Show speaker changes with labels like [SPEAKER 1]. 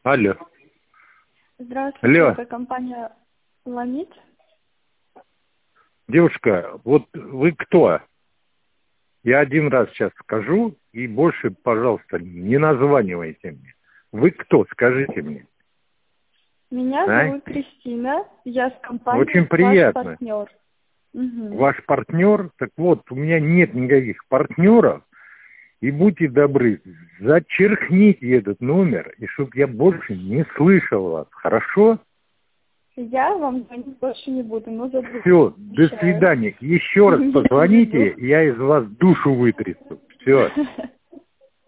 [SPEAKER 1] Алло.
[SPEAKER 2] Здравствуйте,
[SPEAKER 1] Алло.
[SPEAKER 2] это компания «Ламит».
[SPEAKER 1] Девушка, вот вы кто? Я один раз сейчас скажу, и больше, пожалуйста, не названивайте мне. Вы кто? Скажите мне.
[SPEAKER 2] Меня зовут Кристина, я с компанией
[SPEAKER 1] Очень
[SPEAKER 2] «Ваш
[SPEAKER 1] приятно.
[SPEAKER 2] партнер». Угу.
[SPEAKER 1] Ваш партнер? Так вот, у меня нет никаких партнеров. И будьте добры, зачеркните этот номер, и чтобы я больше не слышал вас. Хорошо?
[SPEAKER 2] Я вам звонить больше не буду, но забуду.
[SPEAKER 1] Все, до свидания. Еще раз позвоните, я из вас душу вытрясу. Все.